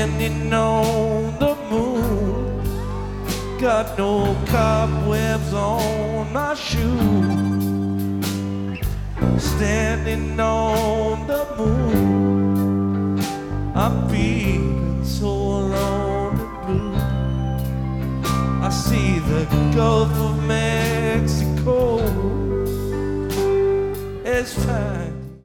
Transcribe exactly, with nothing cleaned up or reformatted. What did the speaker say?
standing on the moon. Got no cobwebs on my shoes. Standing on the moon, I'm feeling so alone and blue. I see the Gulf of Mexico. It's fine.